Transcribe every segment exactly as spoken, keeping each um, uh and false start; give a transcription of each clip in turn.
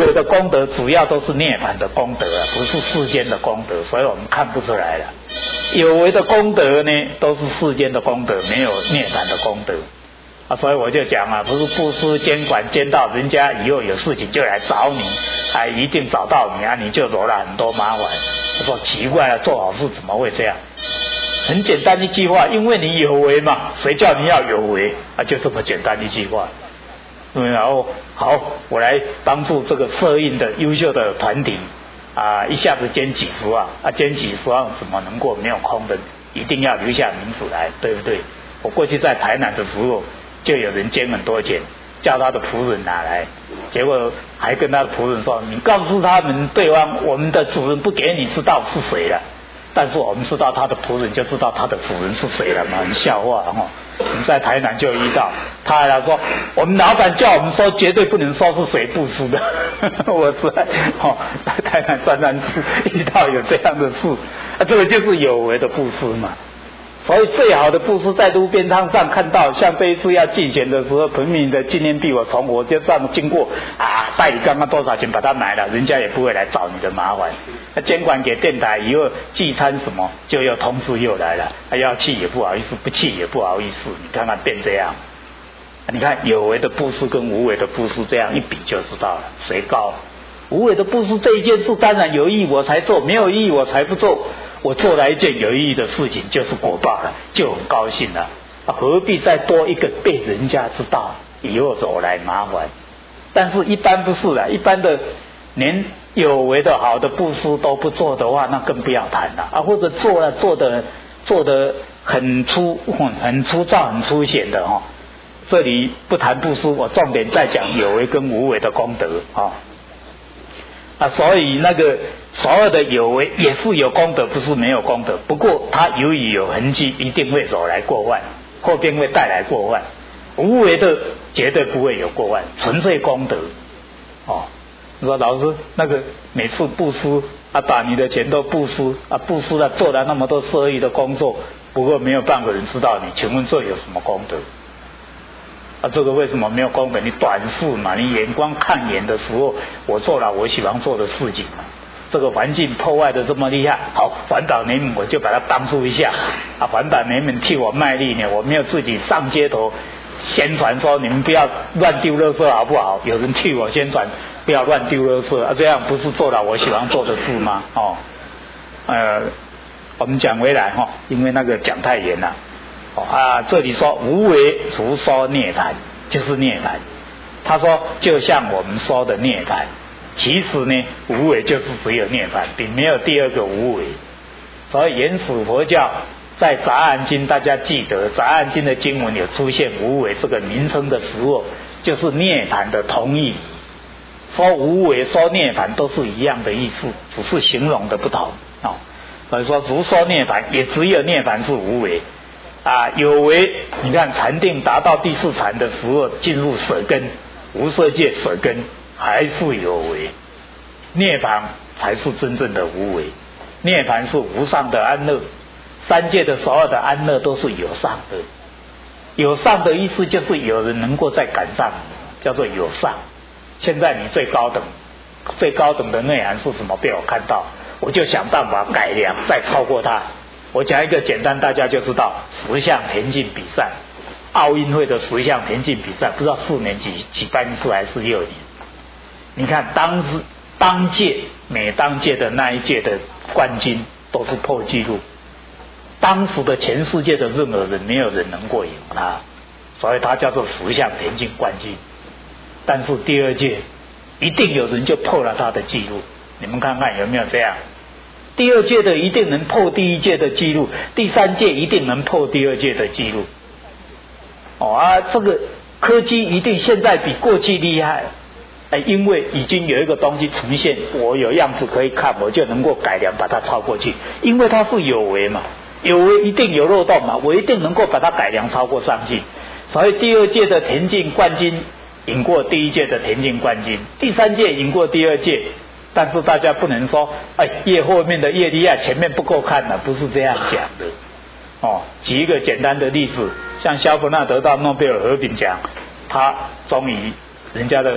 为的功德主要都是涅槃的功德啊，不是世间的功德，所以我们看不出来了。有为的功德呢，都是世间的功德，没有涅槃的功德啊。所以我就讲啊，不是布施监管监到人家以后有事情就来找你，还一定找到你啊，你就惹了很多麻烦。我说奇怪了，做好事怎么会这样？很简单一句话，因为你有为嘛，谁叫你要有为啊？就这么简单一句话。然后好，我来帮助这个社运的优秀的团体啊，一下子捐几十万啊，捐几十万怎么能够没有空的？一定要留下名字来，对不对？我过去在台南的时候，就有人捐很多钱，叫他的仆人拿来，结果还跟他的仆人说：“你告诉他们，对方我们的主人不给你知道是谁了。”但是我们知道他的仆人就知道他的主人是谁了嘛，很笑话哦。我们在台南就遇到，他还来说我们老板叫我们说绝对不能说是谁布施的。我在哦，在台南三三次遇到有这样的事，啊，这个就是有为的布施嘛。所以最好的布施在路边摊上看到，像这一次要祭钱的时候，彭明的纪念币我从我就上经过啊，代理刚刚多少钱把它买了，人家也不会来找你的麻烦。那监管给电台以后聚餐什么，就要通知又来了，啊、要去也不好意思，不去也不好意思，你看看变这样。你看有为的布施跟无为的布施这样一比就知道了，谁高？无为的布施这一件事当然有意义我才做，没有意义我才不做。我做了一件有意义的事情，就是果报了，就很高兴了。啊、何必再多一个被人家知道，以后走来麻烦？但是一般不是的，一般的连有为的好的布施都不做的话，那更不要谈了啊！或者做了做的做的很粗很粗糙很粗显的哈、哦，这里不谈布施，我重点在讲有为跟无为的功德啊。哦啊，所以那个所有的有为也是有功德，不是没有功德。不过它由于有痕迹，一定会走来过患，后边会带来过患。无为的绝对不会有过患，纯粹功德。哦，你说老师那个每次布施啊，把你的钱都布施啊，布施了做了那么多社会的工作，不过没有半个人知道你，请问这有什么功德？啊，这个为什么没有功德？你短视嘛，你眼光看远的时候，我做了我喜欢做的事情嘛。这个环境破坏的这么厉害，好，环保联盟我就把它帮助一下啊，环保联盟替我卖力呢，我没有自己上街头宣传说你们不要乱丢垃圾好不好？有人替我宣传不要乱丢垃圾啊，这样不是做了我喜欢做的事吗？哦，呃，我们讲回来哈、哦，因为那个讲太远了。啊，这里说无为除说涅槃，就是涅槃。他说就像我们说的涅槃，其实呢无为就是只有涅槃，并没有第二个无为。所以原始佛教在杂案经，大家记得杂案经的经文有出现无为这个名称的时候，就是涅槃的同义。说无为说涅槃都是一样的意思，只是形容的不同哦。所以说如说涅槃，也只有涅槃是无为。啊，有为，你看禅定达到第四禅的时候，进入舍根，无色界舍根，还是有为。涅槃才是真正的无为，涅槃是无上的安乐，三界的所有的安乐都是有上的。有上的意思就是有人能够再赶上，叫做有上。现在你最高等，最高等的内涵是什么？被我看到，我就想办法改良，再超过它。我讲一个简单大家就知道，十项田径比赛，奥运会的十项田径比赛，不知道四年级举办一次还是六年。你看当时当届每当届的那一届的冠军都是破纪录，当时的全世界的任何人没有人能够赢他，所以他叫做十项田径冠军。但是第二届一定有人就破了他的纪录，你们看看有没有这样？第二届的一定能破第一届的纪录，第三届一定能破第二届的纪录。哦啊，这个科技一定现在比过去厉害，哎，因为已经有一个东西呈现，我有样子可以看，我就能够改良把它超过去，因为它是有为嘛，有为一定有漏洞嘛，我一定能够把它改良超过上去。所以第二届的田径冠军赢过第一届的田径冠军，第三届赢过第二届。但是大家不能说，哎，越后面的越厉害，前面不够看了，不是这样讲的。哦，举一个简单的例子，像肖伯纳得到诺贝尔和平奖，他终于人家的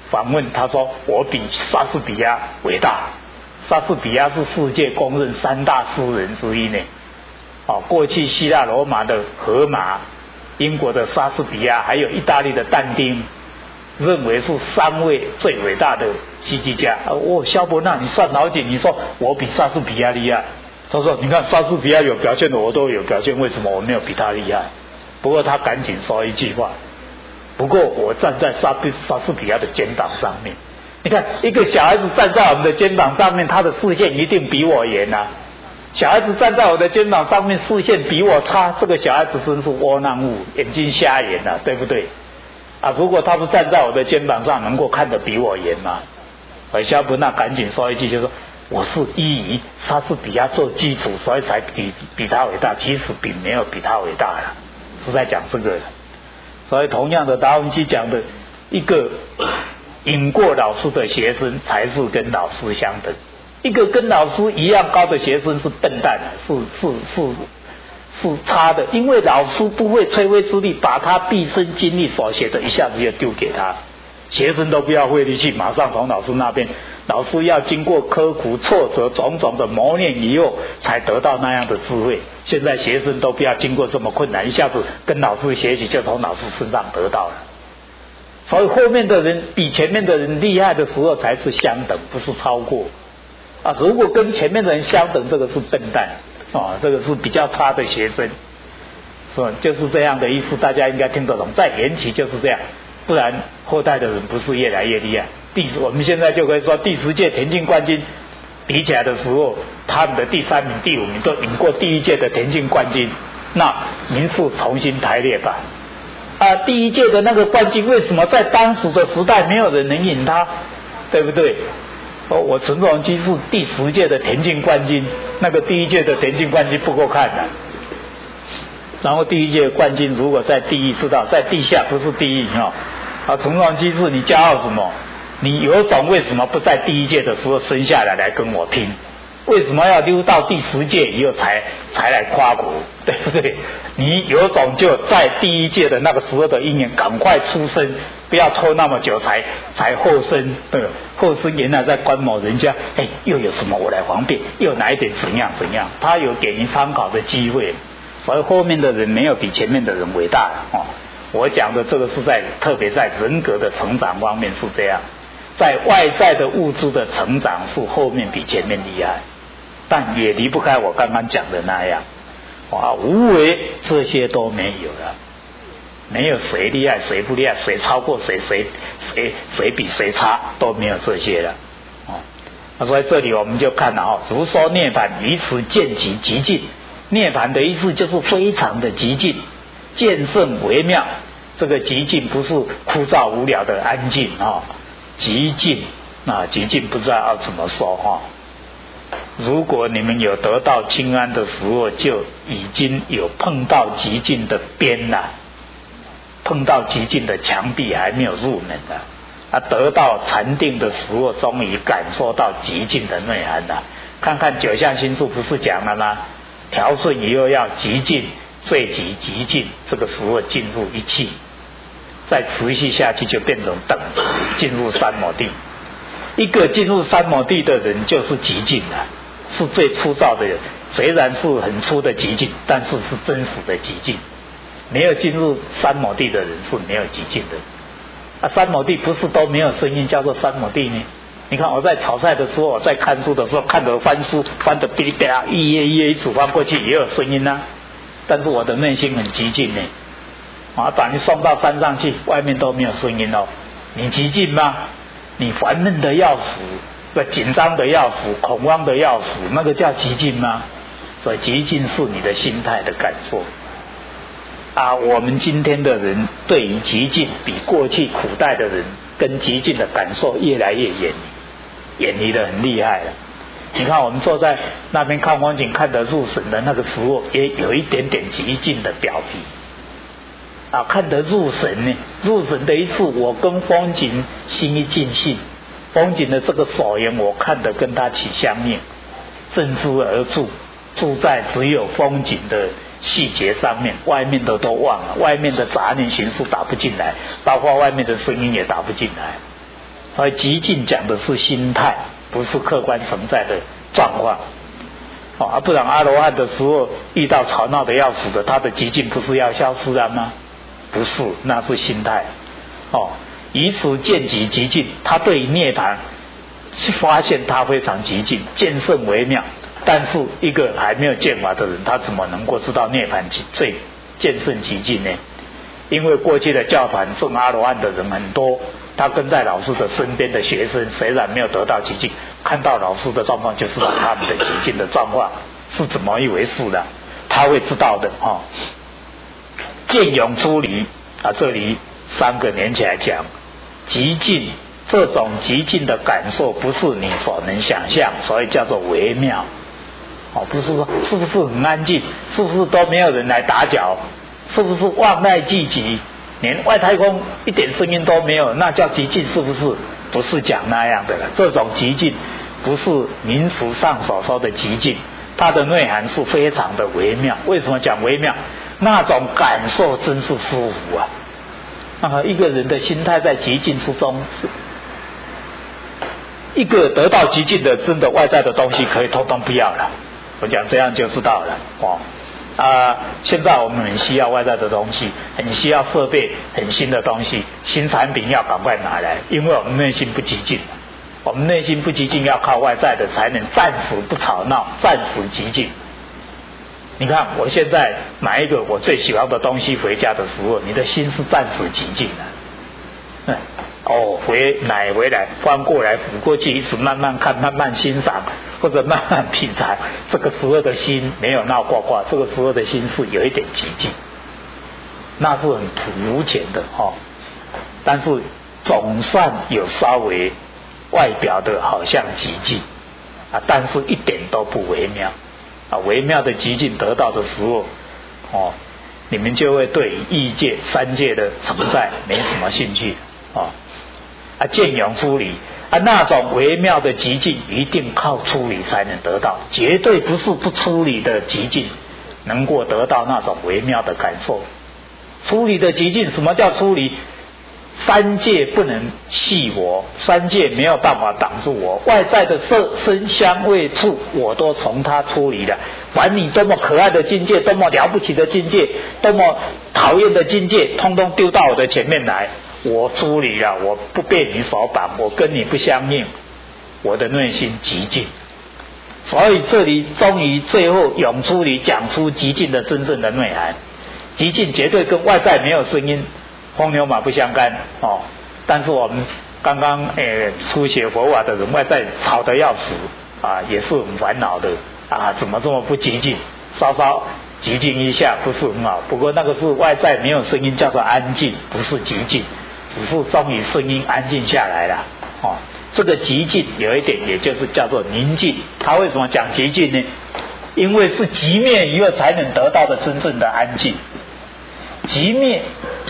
访问，他说我比莎士比亚伟大。莎士比亚是世界公认三大诗人之一呢。哦，过去希腊罗马的荷马，英国的莎士比亚，还有意大利的但丁，认为是三位最伟大的戏剧家。哦，萧伯纳，你算老紧，你说我比莎士比亚厉害。他说你看莎士比亚有表现的我都有表现，为什么我没有比他厉害？不过他赶紧说一句话，不过我站在莎比莎士比亚的肩膀上面。你看一个小孩子站在我们的肩膀上面，他的视线一定比我远啊。小孩子站在我的肩膀上面，视线比我差，这个小孩子真是窝囊物，眼睛瞎眼啊，对不对？啊，如果他不站在我的肩膀上，能够看得比我远吗？而萧伯纳赶紧说一句，就说我是依以莎士比亚做基础，所以才比比他伟大，其实并没有比他伟大了，是在讲这个的。所以同样的，达文西讲的一个赢过老师的学生才是跟老师相等，一个跟老师一样高的学生是笨蛋，是是是是差的，因为老师不会吹灰之力把他毕生精力所写的一下子就丢给他，学生都不要费力气，马上从老师那边，老师要经过刻苦挫折种种的磨练以后才得到那样的智慧。现在学生都不要经过这么困难，一下子跟老师学习就从老师身上得到了。所以后面的人比前面的人厉害的时候才是相等，不是超过啊。如果跟前面的人相等，这个是笨蛋啊，这个是比较差的学生，是吧？就是这样的意思，大家应该听得懂。在缘起就是这样，不然后代的人不是越来越厉害。第我们现在就可以说，第十届田径冠军比起来的时候，他们的第三名、第五名都赢过第一届的田径冠军，那名次重新排列吧。啊，第一届的那个冠军为什么在当时的时代没有人能赢他，对不对？哦，我陈荣基是第十届的田径冠军，那个第一届的田径冠军不够看的。然后第一届冠军如果在第一，知道在地下不是第一哦。啊，陈荣基是你骄傲什么？你有种为什么不在第一届的时候生下来来跟我拼？为什么要溜到第十届以后才才来夸国，对不对？你有种就在第一届的那个时候的因缘赶快出生，不要拖那么久才才后生。对，后生原来在观摩人家，哎，又有什么我来方便，又哪一点怎样怎样，他有给你参考的机会。所以后面的人没有比前面的人伟大哦。我讲的这个是在特别在人格的成长方面是这样，在外在的物质的成长是后面比前面厉害。但也离不开我刚刚讲的那样，哇，无为这些都没有了，没有谁厉害谁不厉害，谁超过谁，谁谁谁比谁差，都没有这些了。哦，所以这里我们就看了哦，如说涅槃于此见其极尽，涅槃的意思就是非常的极尽，见甚微妙。这个极尽不是枯燥无聊的安静啊、哦，极尽啊，极尽不知道要怎么说哈、哦。如果你们有得到清安的时候，就已经有碰到极尽的边了，碰到极尽的墙壁还没有入门了啊！得到禅定的时候，终于感受到极尽的内涵了。看看九项心术不是讲了吗？调顺以后要极尽，最极极尽，这个时候进入一气，再持续下去就变成等值，进入三摩地。一个进入三摩地的人就是极尽了，是最粗糙的人，虽然是很粗的极尽，但是是真实的极尽。没有进入三摩地的人是没有极尽的。啊，三摩地不是都没有声音叫做三摩地呢？你看我在炒菜的时候，我在看书的时候，看着翻书翻得哔哩吧啦，一页一页一组翻过去也有声音啊，但是我的内心很极尽呢。啊，把你送到山上去，外面都没有声音哦，你极尽吗？你烦闷的要死，紧张的要死，恐慌的要死，那个叫极尽吗？所以极尽是你的心态的感受啊。我们今天的人对于极尽比过去古代的人跟极尽的感受越来越远离，远离的很厉害了。你看我们坐在那边看风景看得入神的那个时候，也有一点点极尽的表皮啊，看得入神呢。入神的一次，我跟风景心一尽兴，风景的这个所缘，我看得跟他起相应，正知而住，住在只有风景的细节上面，外面的都忘了，外面的杂念形式打不进来，包括外面的声音也打不进来。 所以极尽讲的是心态，不是客观存在的状况。哦，不然阿罗汉的时候遇到吵闹的要死的，他的极尽不是要消失了吗？不是，那是心态。哦，以此见己极尽，他对涅槃发现他非常极尽，见甚微妙。但是一个还没有见法的人，他怎么能够知道涅槃最见甚极尽呢？因为过去的教团证阿罗汉的人很多，他跟在老师的身边的学生虽然没有得到极尽，看到老师的状况就知道他们的极尽的状况是怎么一回事的，他会知道的。哦，见勇出离啊，这里三个连起来讲，极尽这种极尽的感受不是你所能想象，所以叫做微妙。哦，不是说是不是很安静，是不是都没有人来打搅，是不是万籁寂寂，连外太空一点声音都没有，那叫极尽，是不是？不是讲那样的了。这种极尽不是名词上所说的极尽，它的内涵是非常的微妙。为什么讲微妙？那种感受真是舒服啊！啊，一个人的心态在极尽之中，一个得到极尽的，真的外在的东西可以通通不要了。我讲这样就知道了。哦，啊，现在我们很需要外在的东西，很需要设备，很新的东西，新产品要赶快拿来，因为我们内心不极尽，我们内心不极尽，要靠外在的才能暂时不吵闹，暂时极尽。你看，我现在买一个我最喜欢的东西回家的时候，你的心是暂时极尽的。嗯，哦，回买回来，翻过来，抚过去，一直慢慢看，慢慢欣赏，或者慢慢品尝。这个时候的心没有闹挂挂，这个时候的心是有一点极尽，那是很肤浅的哦。但是总算有稍微外表的好像极尽啊，但是一点都不微妙啊。微妙的极尽得到的时候，哦，你们就会对异界、三界的存在没什么兴趣。哦，啊，见勇出离啊，那种微妙的极尽，一定靠出离才能得到，绝对不是不出离的极尽能够得到那种微妙的感受。出离的极尽，什么叫出离？三界不能系我，三界没有办法挡住我，外在的色声香味触，我都从它出离了。管你多么可爱的境界，多么了不起的境界，多么讨厌的境界，通通丢到我的前面来。我出离了，我不被你所绑，我跟你不相应，我的内心极尽。所以这里终于最后涌出离，讲出极尽的真正的内涵。极尽绝对跟外在没有声音风牛马不相干哦。但是我们刚刚诶初学佛法的人，外在吵得要死啊，也是很烦恼的啊，怎么这么不极尽？稍稍极尽一下不是很好，不过那个是外在没有声音，叫做安静，不是极尽，只是终于声音安静下来了哦。这个极尽有一点，也就是叫做宁静。他为什么讲极尽呢？因为是极灭以后才能得到的真正的安静。极灭，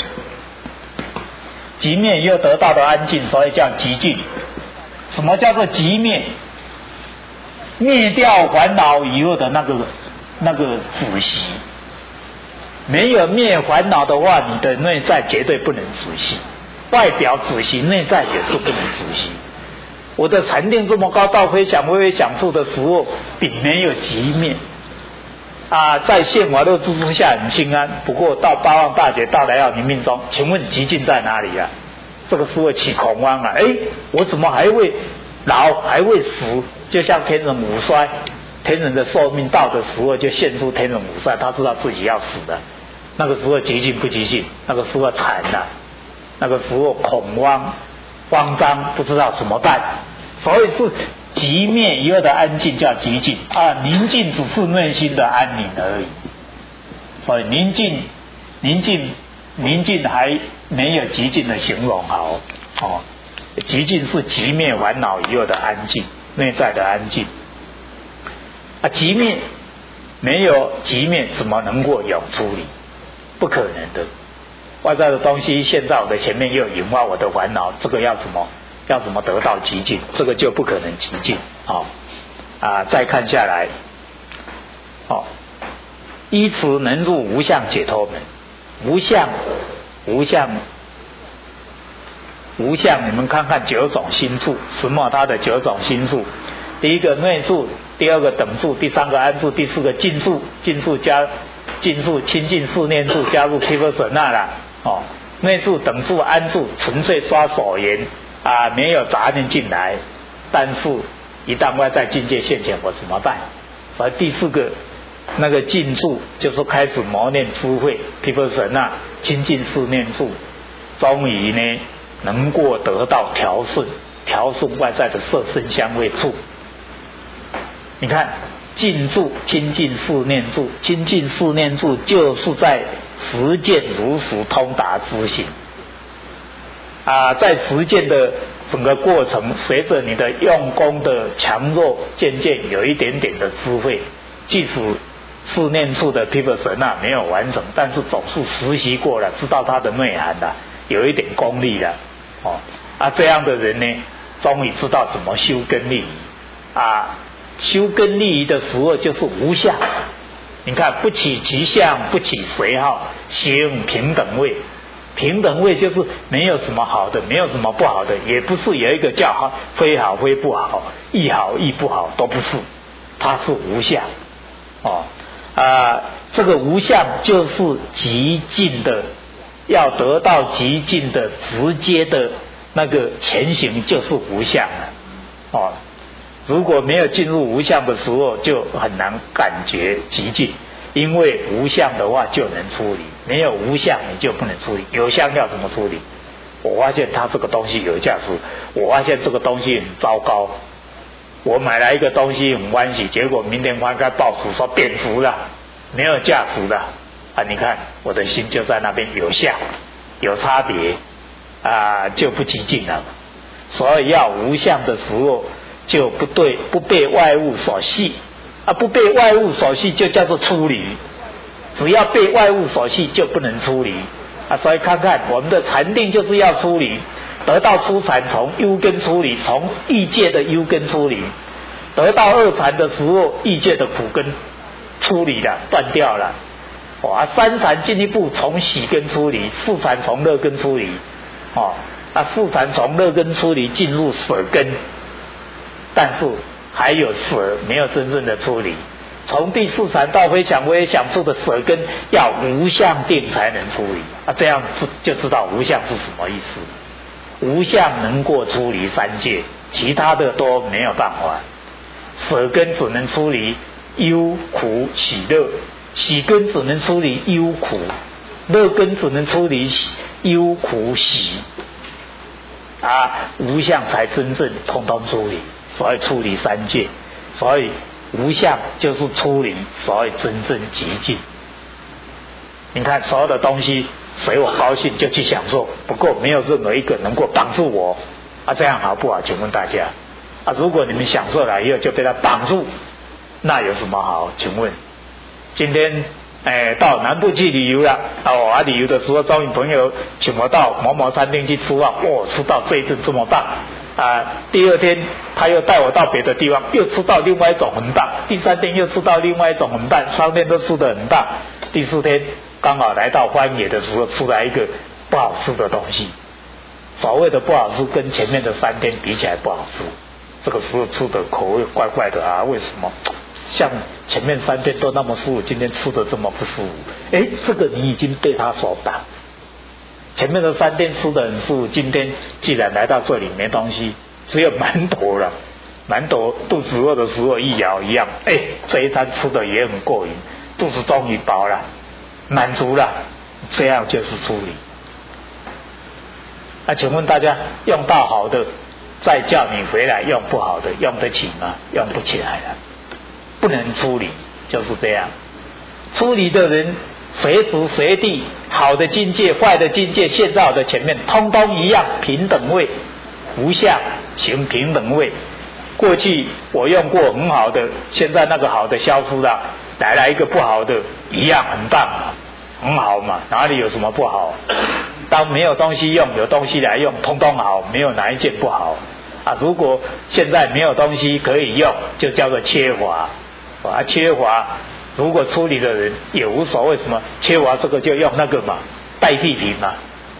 极灭以后得到的安静，所以叫极尽。什么叫做极灭？灭掉烦恼以后的那个那个止息。没有灭烦恼的话，你的内在绝对不能止息，外表止息，内在也是不能止息。我的禅定这么高，到非想非非想处的时候，并没有极灭啊，在现法乐之下很清安。不过到八万大劫到来要临命中，请问极尽在哪里啊？这个时候起恐慌啊！哎，我怎么还会老，还会死？就像天人五衰，天人的寿命到的时候就现出天人五衰，他知道自己要死的。那个时候极尽不极尽？那个时候惨了，那个时候恐慌、慌张，不知道怎么办。所以是极灭以后的安静叫极尽啊，宁静只是内心的安宁而已。所以宁静、宁静、宁静还没有极尽的形容好哦。极尽是极灭烦恼以后的安静，内在的安静啊。极灭没有极灭，怎么能够有出离？不可能的。外在的东西现在我的前面又引发我的烦恼，这个要怎么要怎么得到极尽？这个就不可能极尽哦。啊，再看下来哦，依此能入无相解脱门。无相，无相无相你们看看九种心数，什么它的九种心数？第一个内数，第二个等数，第三个安数，第四个尽数，尽数加尽数清净四念数加入毗婆舍那啦。哦，内数、等数、安数纯粹抓所缘啊，没有杂念进来。但是，一旦外在境界现前，我怎么办？而第四个那个尽数，就是开始磨练智慧，毗婆舍那清净四念数，终于呢能够得到调顺，调顺外在的色身香味触。你看，尽住清净四念住，清净四念住就是在实践如实通达之行啊，在实践的整个过程，随着你的用功的强弱，渐渐有一点点的智慧。即使四念处的毗婆舍那没有完成，但是总是实习过了，知道它的内涵了，有一点功力了。哦，啊，这样的人呢，终于知道怎么修根利益啊。修根利益的时候就是无相，你看不起其相，不起随好，行平等位。平等位就是没有什么好的，没有什么不好的，也不是有一个叫好非好非不好，亦好亦不好，都不是，它是无相。哦啊，这个无相就是极尽的，要得到极尽的直接的那个前行就是无相了。哦。如果没有进入无相的时候，就很难感觉极尽，因为无相的话就能处理，没有无相你就不能处理。有相要怎么处理？我发现它这个东西有价值，我发现这个东西很糟糕，我买来一个东西很欢喜，结果明天翻开报纸说贬值了，没有价值了啊！你看我的心就在那边有相，有差别啊，就不极尽了。所以要无相的时候，就不对，不被外物所系啊，不被外物所系就叫做出离。只要被外物所系，就不能出离啊。所以看看我们的禅定就是要出离，得到初禅从幽根出离，从异界的幽根出离；得到二禅的时候，异界的苦根出离了，断掉了。哇，三禅进一步从喜根出离，四禅从乐根出离。哦，啊，四禅从乐根出离进入舍根。但是还有舍没有真正的出离，从第四禅到非想非想处的舍根要无相定才能出离啊，这样就知道无相是什么意思。无相能够出离三界，其他的都没有办法。舍根只能出离忧苦喜乐，喜根只能出离忧苦，乐根只能出离忧苦喜啊，无相才真正通通出离。所以出离三界，所以无相就是出离，所以真正极尽。你看所有的东西随我高兴就去享受，不过没有任何一个能够绑住我啊，这样好不好？请问大家啊，如果你们享受了以后就被他绑住，那有什么好？请问今天哎到南部去旅游了哦，啊旅游的时候招引朋友请我到某某餐厅去吃饭，哦吃到这一顿这么棒啊，第二天他又带我到别的地方，又吃到另外一种很棒，第三天又吃到另外一种很棒，双天都吃得很棒，第四天刚好来到荒野的时候，出来一个不好吃的东西。所谓的不好吃，跟前面的三天比起来不好吃，这个时候吃的口味怪怪的啊，为什么？像前面三天都那么舒服，今天吃的这么不舒服？哎，这个你已经被他所绑。前面的三天吃的很舒服，今天既然来到这里没东西，只有馒头了。馒头肚子饿的时候一咬一样，哎，这一餐吃的也很过瘾，肚子终于饱了，满足了，这样就是出离。那请问大家，用到好的，再叫你回来用不好的，用得起吗？用不起来了，不能出离，就是这样。出离的人随时随地，好的境界坏的境界现在的前面通通一样平等位，无相行平等位。过去我用过很好的，现在那个好的消失了，来了一个不好的，一样很棒嘛，很好嘛，哪里有什么不好？当没有东西用，有东西来用，通通好，没有哪一件不好啊。如果现在没有东西可以用，就叫做缺乏啊，缺乏。如果处理的人也无所谓什么缺乏这个就用那个嘛，代替品嘛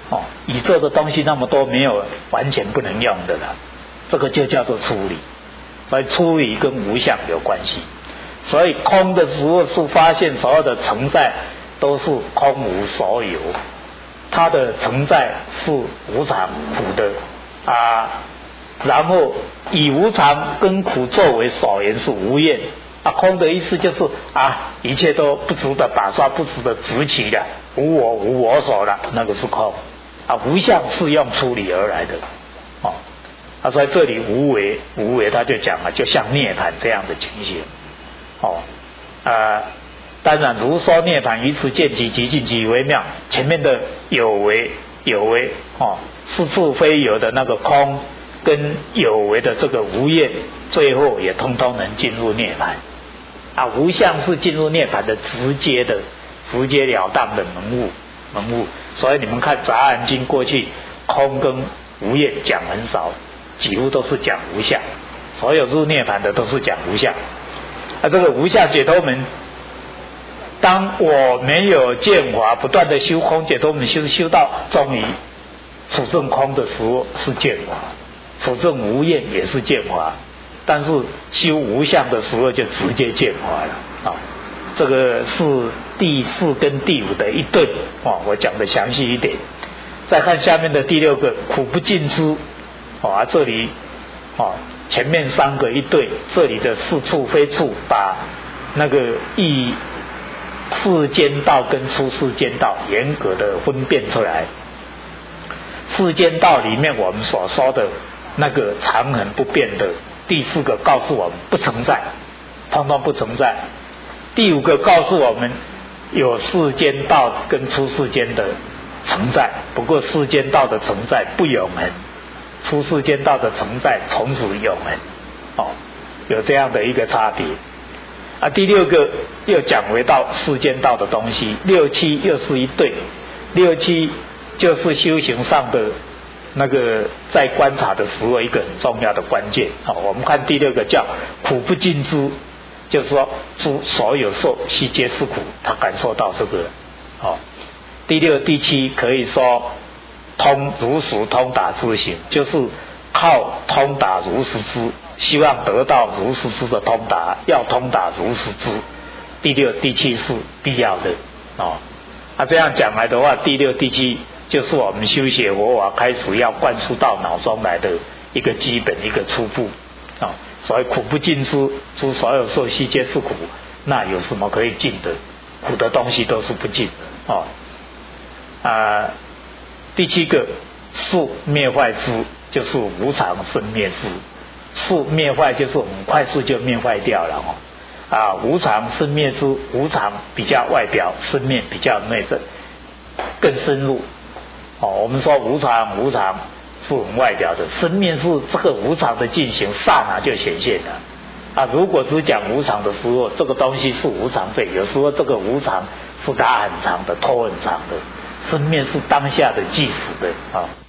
哦，宇宙的东西那么多，没有完全不能用的了，这个就叫做出离。所以出离跟无相有关系。所以空的时候是发现所有的存在都是空无所有，它的存在是无常苦的啊，然后以无常跟苦作为所缘是无厌啊，空的意思就是啊，一切都不值得打刷，不值得执起的，无我无我所了，那个是空啊。无相是用出离而来的哦。啊，所以这里无为无为，他就讲了，就像涅槃这样的情形哦。呃，当然如说涅槃于此见极极尽极为妙，前面的有为有为哦，是处非有的那个空，跟有为的这个无厌，最后也通通能进入涅槃啊。无相是进入涅槃的直接的直截了当的门物门物。所以你们看《杂案经》过去空跟无厌讲很少，几乎都是讲无相，所有入涅槃的都是讲无相。啊，这个无相解脱门，当我没有见法，不断的修空解脱门，修修到终于处证空的时候是见法，处证无厌也是见法，但是修无相的时候就直接见法了啊。这个是第四跟第五的一对啊，我讲的详细一点。再看下面的第六个苦不尽知啊，这里啊前面三个一对，这里的是处非处，把那个意世间道跟出世间道严格的分辨出来。世间道里面我们所说的那个常恒不变的，第四个告诉我们不存在，通通不存在。第五个告诉我们有世间道跟出世间的存在，不过世间道的存在不永恒，出世间道的存在从此永恒哦，有这样的一个差别啊。第六个又讲回到世间道的东西，六七又是一对，六七就是修行上的那个在观察的时候一个很重要的关键哦。我们看第六个叫苦不尽知，就是说诸所有受悉皆是苦，他感受到这个哦。第六第七可以说通如实通达之行，就是靠通达如实知，希望得到如实知的通达，要通达如实知。第六第七是必要的哦。啊，这样讲来的话，第六第七就是我们修学佛法开始要灌输到脑中来的一个基本一个初步哦。所以苦不尽知，诸所有受悉皆是苦，那有什么可以尽的？苦的东西都是不尽的哦。啊，第七个速灭坏知，就是无常生灭知。速灭坏就是很快速就灭坏掉了哦。啊，无常生灭知，无常比较外表，生灭比较内在更深入哦。我们说无常无常是很外表的，生灭是这个无常的进行刹那就显现了啊。如果只讲无常的时候，这个东西是无常废，有时候这个无常是拉很长的，拖很长的。生灭是当下的即时的啊。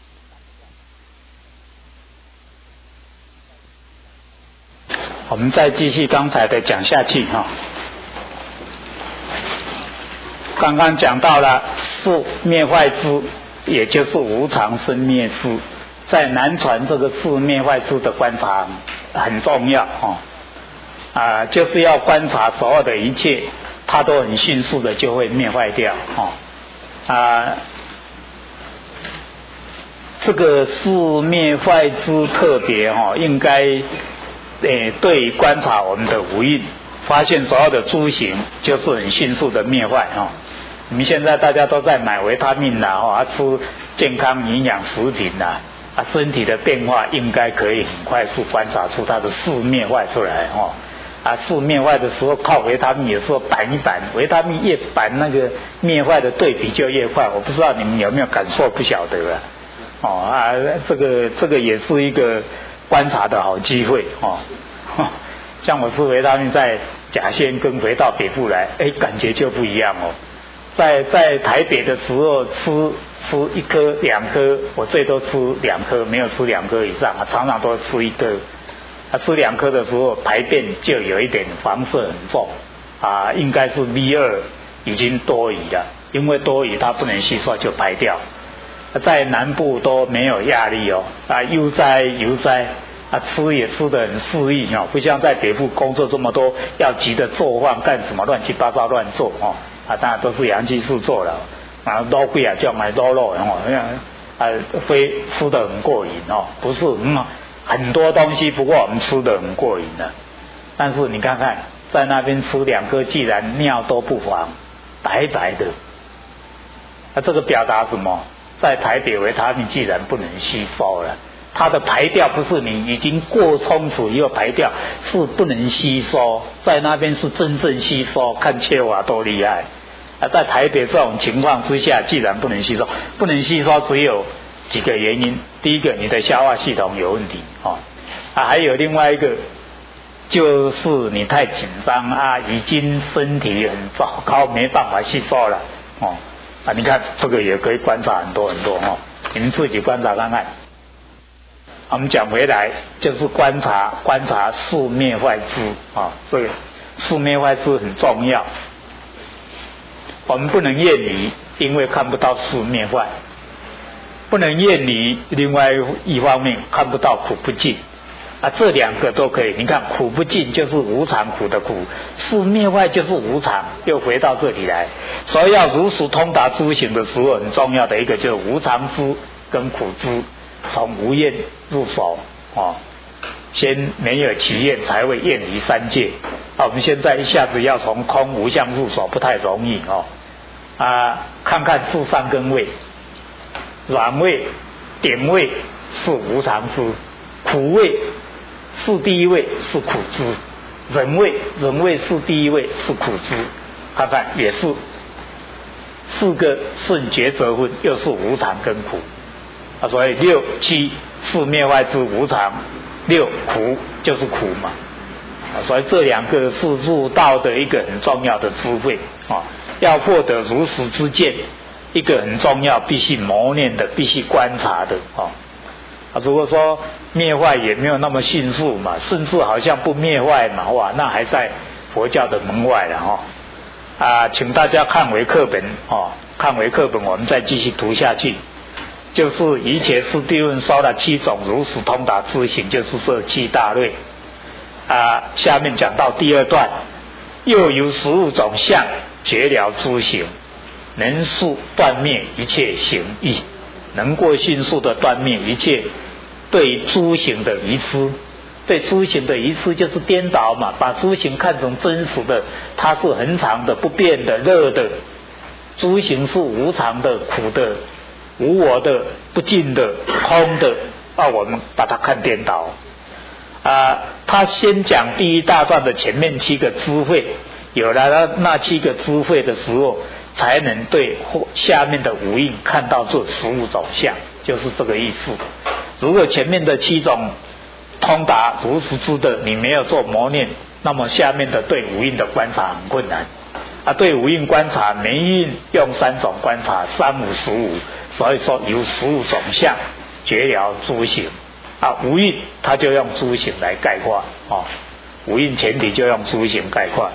我们再继续刚才的讲下去哈。刚刚讲到了速灭坏知，也就是无常生灭知，在南传这个速灭坏知的观察很重要哦。啊，就是要观察所有的一切，它都很迅速的就会灭坏掉哦。啊，这个速灭坏知特别哈、哦，应该诶对于观察我们的五蕴，发现所有的诸行就是很迅速的灭坏哈、哦。我们现在大家都在买维他命啦，哦，吃健康营养食品啦，啊，身体的变化应该可以很快速观察出它的速灭坏出来哦。啊，速灭坏的时候靠维他命有时候板一板，维他命越板那个灭坏的对比就越快。我不知道你们有没有感受，不晓得了。哦啊，这个这个也是一个观察的好机会哦。像我吃维他命在甲仙跟回到北部来，哎，感觉就不一样哦。在在台北的时候吃吃一颗两颗，我最多吃两颗，没有吃两颗以上，常常都吃一颗。他、啊、吃两颗的时候排便就有一点黄色很重啊，应该是 V 二 已经多余了，因为多余它不能吸收就排掉在南部都没有压力哦，啊悠哉悠哉，啊吃也吃得很适应哦，不像在北部工作这么多，要急着做饭干什么乱七八糟乱做哦，啊当然都是阳气素做了，啊捞贵啊叫买捞肉哦，啊非吃得很过瘾哦，不是嗯很多东西，不过我们吃得很过瘾的，但是你看看在那边吃两颗，既然尿都不黄，白白的，啊这个表达什么？在台北维他命既然不能吸收了，它的排掉不是你已经过充足以后排掉，是不能吸收，在那边是真正吸收，看切瓦多厉害啊！在台北这种情况之下，既然不能吸收，不能吸收只有几个原因，第一个你的消化系统有问题哦，啊还有另外一个就是你太紧张啊，已经身体很糟糕，没办法吸收了哦。啊，你看这个也可以观察很多很多哦，你们自己观察看看。我们讲回来，就是观察观察四灭坏支啊，这个四灭坏支很重要。我们不能厌离，因为看不到四灭坏；不能厌离，另外一方面看不到苦不尽。啊，这两个都可以。你看苦不尽就是无常苦的苦，四灭坏就是无常，又回到这里来。所以要如实通达诸行的时候，很重要的一个就是无常知跟苦知，从无厌入手哦。先没有其厌，才会厌离三界。啊，我们现在一下子要从空无相入手，不太容易哦。啊，看看智善根味，软味、点味是无常知，苦味是第一位是苦知，忍味忍味是第一位是苦知，看看也是四个顺抉择分，又是无常跟苦啊，所以六七四灭坏之无常，六苦就是苦嘛啊，所以这两个是入道的一个很重要的智慧啊，要获得如实之见，一个很重要必须磨练的，必须观察的啊。啊，如果说灭坏也没有那么迅速嘛，甚至好像不灭坏嘛，哇，那还在佛教的门外了哈。啊，请大家看回课本哦，看回课本，我们再继续读下去。就是以前师地论说了七种如实通达之行，就是这七大类。啊，下面讲到第二段，又有十五种相绝了诸行，能速断灭一切行义。能够迅速的断灭一切对诸行的愚痴，对诸行的愚痴就是颠倒嘛，把诸行看成真实的，它是恒常的、不变的、乐的，诸行是无常的、苦的、无我的、不净的、空的，啊，我们把它看颠倒啊。他先讲第一大段的前面七个智慧，有了那七个智慧的时候，才能对下面的五蕴看到这十五种相，就是这个意思。如果前面的七种通达如实知的你没有做磨练，那么下面的对五蕴的观察很困难啊。对五蕴观察，每一蕴用三种观察，三五十五，所以说有十五种相绝了诸行啊。五蕴他就用诸行来概括啊，五蕴前提就用诸行概括。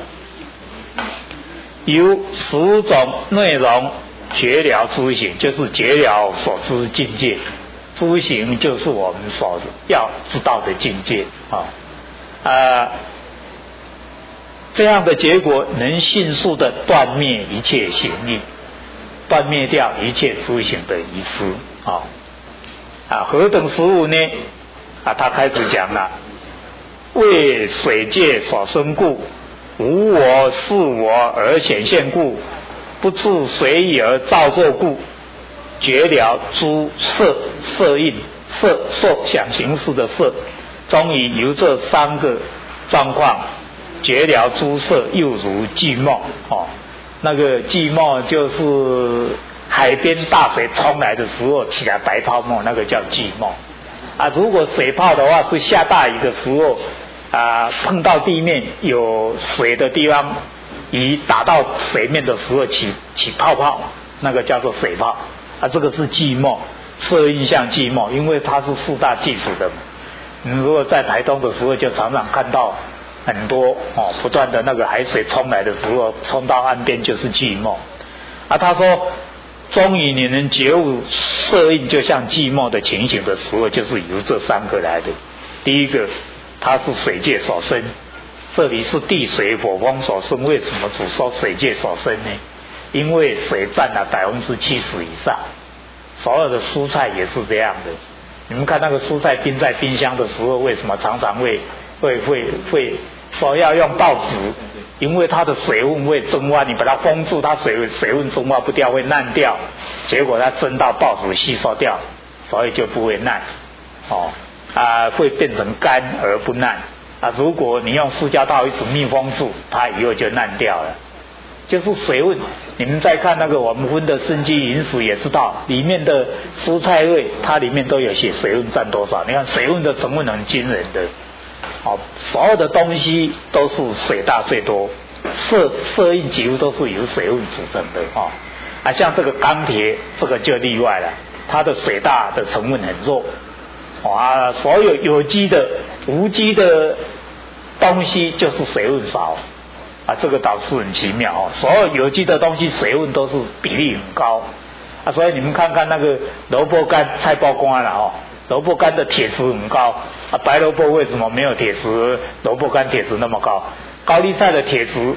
有十种内容绝了诸行，就是绝了所知境界，诸行就是我们所要知道的境界啊。呃，这样的结果能迅速的断灭一切行义，断灭掉一切诸行的遗失啊。啊，何等十五呢？啊，他开始讲了，为水界所生故，无我是我而显现故，不自随意而造作故，绝了诸色色印，色受想行识的色，终于由这三个状况绝了诸色，又如寂寞哦。那个寂寞就是海边大水冲来的时候起来白泡沫，那个叫寂寞啊。如果水泡的话，是下大雨的时候啊，碰到地面有水的地方，雨打到水面的时候起起泡泡，那个叫做水泡啊。这个是寂寞，色印象寂寞，因为它是四大基础的。你如果在台东的时候，就常常看到很多哦，不断的那个海水冲来的时候，冲到岸边就是寂寞啊。他说终于你能觉悟色蕴就像寂寞的情形的时候，就是由这三个来的。第一个，它是水界所生，这里是地水火风所生。为什么只说水界所生呢？因为水占了百分之七十以上，所有的蔬菜也是这样的。你们看那个蔬菜冰在冰箱的时候，为什么常常会会会会说要用报纸？因为它的水分会蒸发，你把它封住，它水水分蒸发不掉，会烂掉，结果它蒸到报纸吸收掉，所以就不会烂，哦啊，会变成干而不烂啊。如果你用塑胶套一直密封住，它以后就烂掉了。就是水分，你们再看那个我们分的生机饮水也知道，里面的蔬菜类它里面都有写水分占多少。你看水分的成分很惊人的。哦，所有的东西都是水大最多，色色蕴几乎都是由水分组成的哦。啊，像这个钢铁，这个就例外了，它的水大的成分很弱。哦、啊，所有有机的、无机的东西就是水分少。啊，这个倒是很奇妙哦。所有有机的东西水分都是比例很高。啊，所以你们看看那个萝卜干、菜包干了哦。萝卜干的铁质很高啊，白萝卜为什么没有铁质？萝卜干铁质那么高？高丽菜的铁质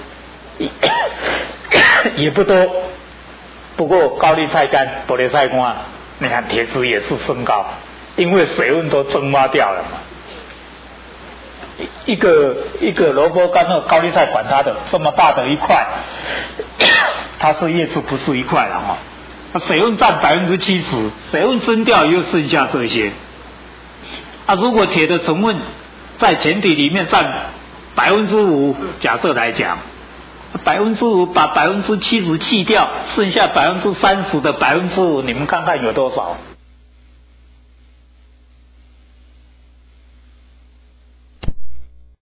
也不多，不过高丽菜干、菠萝菜干，你看铁质也是升高，因为水分都蒸发掉了嘛。一个一个萝卜干和高丽菜，管它的这么大的一块，它是叶子不是一块了哈。水分占百分之七十，水分蒸掉又剩下这些。啊，如果铁的成分在前体里面占百分之五，假设来讲，百分之五把百分之七十去掉，剩下百分之三十的百分之五，你们看看有多少？